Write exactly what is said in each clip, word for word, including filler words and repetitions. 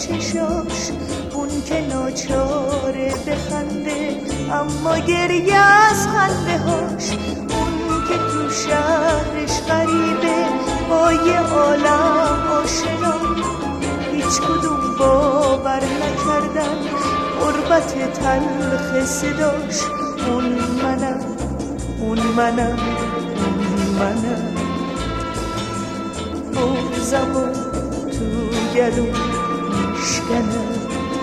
چشاش، اون که ناچاره بخنده اما گریه از خنده هاش، اون که تو شهرش غریبه با یه عالم آشنا، هیچ کدوم باور نکردن غربت تلخ صداش. اون منم، اون منم، اون منم، بغضم و تو گلو میشکنم.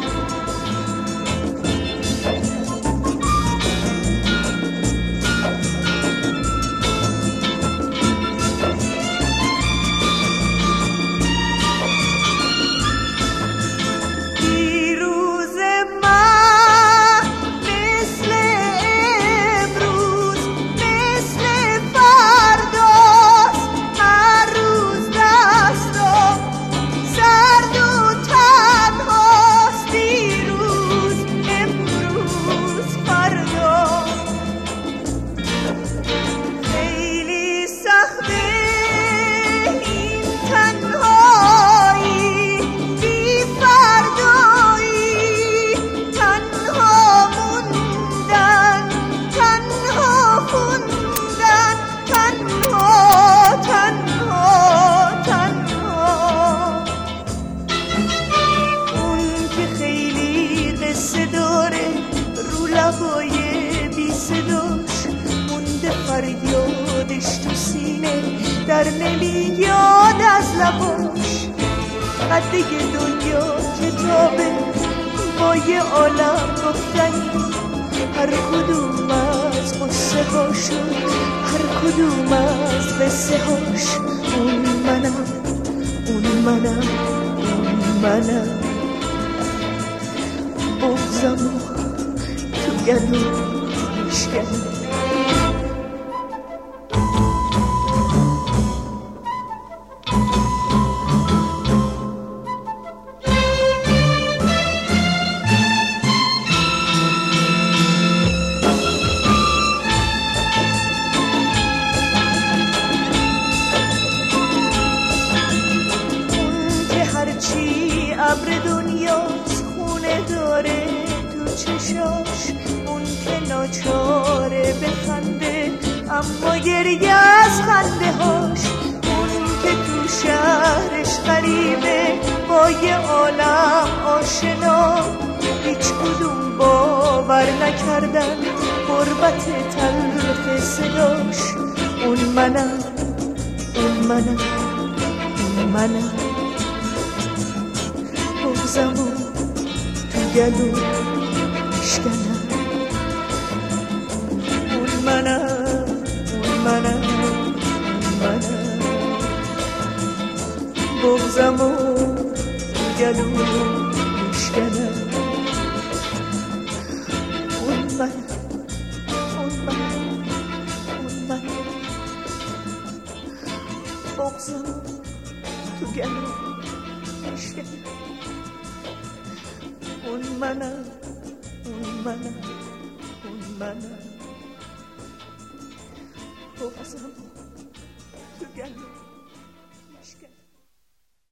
فریادش تو سینه در نمیاد از لباش. قده دنیا کتابه با یه عالم گفتنی، هر کدوم از قصه هاشو، هر کدوم از قصه هاش. اون منم، اون منم، اون منم، بغضمو تو گلو میشکنم. ابر دنیاست خونه داره تو چشاش، اون که ناچاره بخنده اما گریه از خنده هاش، اون که تو شهرش غریبه با یه عالم آشنا، هیچ کدوم باور نکردن غربت تلخ صداش. اون منم، اون منم، اون منم، بغضمو تو گلو میشکنم. اون منم، اون منم، اون منم، بغضمو تو گلو میشکنم. اون منم، اون منم، اون منم، بغضمو تو گلو میشکنم. اون منم، اون منم، اون منم، بغضمو تو گلو